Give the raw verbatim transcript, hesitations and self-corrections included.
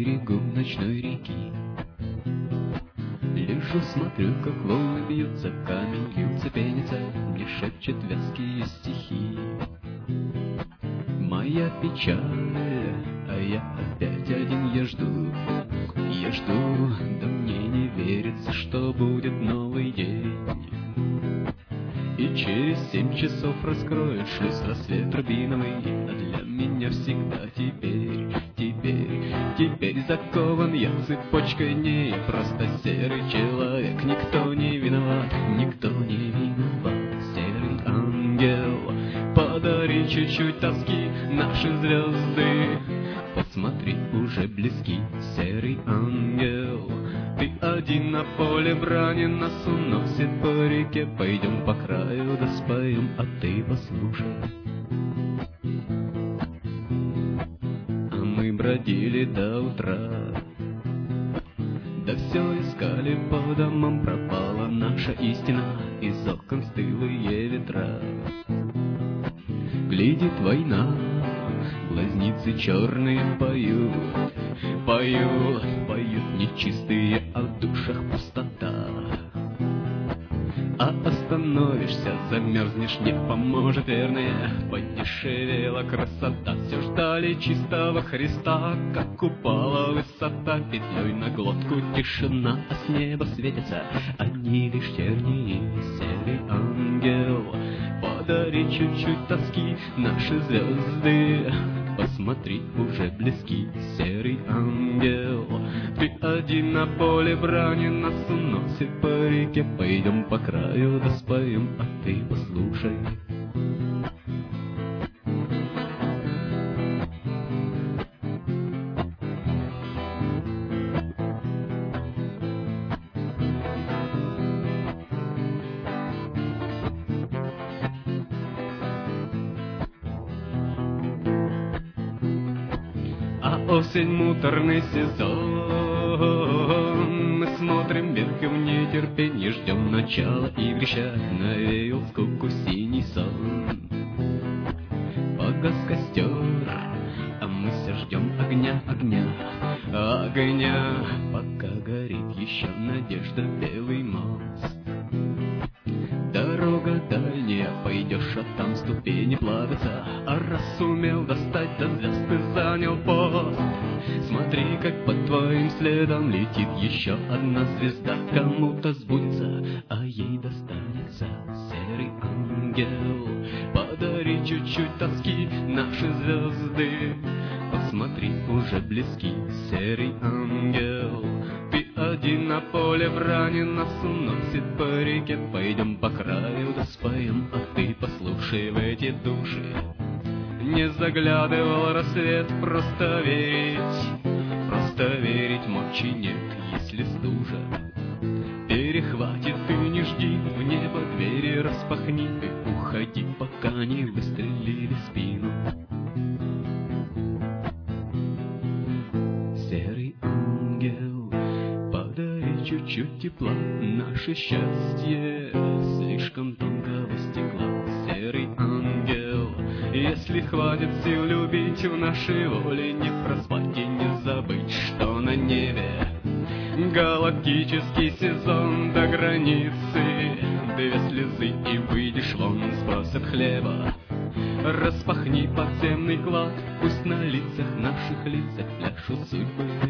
берегу ночной реки. Лежу, смотрю, как волны бьются, камень льются, пенится, мне шепчет вязкие стихи. Моя печаль, а я опять один, я жду, я жду, да мне не верится, что будет новый день. И через семь часов раскроет шлюз рассвет рубиновый, а для меня всегда теперь, теперь, теперь закован я цепочкой дней. Просто серый человек, никто не виноват, никто не виноват. Серый ангел, подари чуть-чуть тоски, наши звезды, посмотри, уже близки. Серый ангел, ты один на поле брани, нас уносит по реке. Пойдем по краю, да споем, а ты послушай. А мы бродили до утра, да все искали по домам. Пропала наша истина, из окон стылые ветра. Глядит война, глазницы черные поют, поют, поют нечистые, а в душах пустота. А остановишься, замерзнешь, не поможет верное, подешевела красота. Все ждали чистого Христа, как упала высота. Петлей на глотку тишина, а с неба светятся они лишь тернии. Серый ангел, подари чуть-чуть тоски, наши звезды, посмотри, уже близки. Серый ангел, ты один на поле брани, нас уносит по реке. Пойдем по краю, да споем, а ты послушай. А осень муторный сезон, мы смотрим вверх и в нетерпении ждем начала игрища. Навеял скуку синий сон, погас костер, а мы все ждем огня, огня, огня. Пока горит еще надежда, белый мост. Дорога дальняя, пойдешь, а там ступени плавятся. А раз сумел достать до звезд, ты занял пост. Смотри, как под твоим следом летит еще одна звезда. Кому-то сбудется, а ей достанется. Серый ангел, подари чуть-чуть тоски, наши звезды, посмотри, уже близки. Серый ангел, ты один на поле брани, нас уносит по реке. Пойдем по краю, да споем, а ты послушай в эти души. Не заглядывал рассвет, просто верить, просто верить мочи нет, если стужа перехватит. Ты не жди, в небо двери распахни, ты уходи, пока не выстрелили в спину. Серый ангел, подари чуть-чуть тепла, наше счастье слишком тонкого стекла. Серый ангел, если хватит сил любить, в нашей воле не проспать и не забыть, что на небе галактический сезон до границы. Две слезы и выйдешь вон, спросят хлеба. Распахни подземный клад, пусть на лицах наших лицах пляшут судьбы.